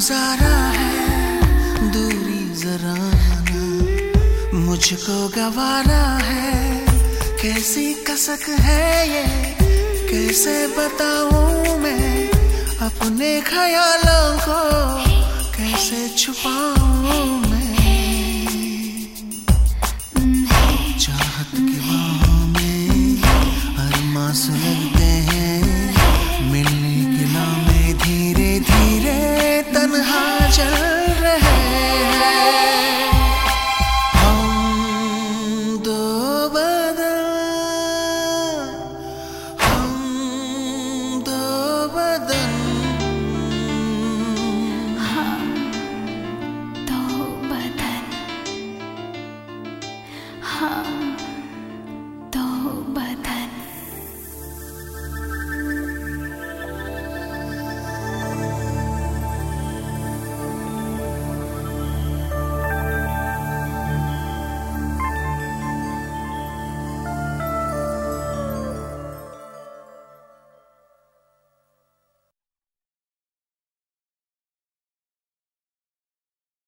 गुजारा है दूरी जरा ना, मुझको गवारा है। कैसी कसक है ये, कैसे बताऊं मैं अपने ख्यालों को, कैसे छुपाऊं मैं। चाहत की बाहों में अरमां सुन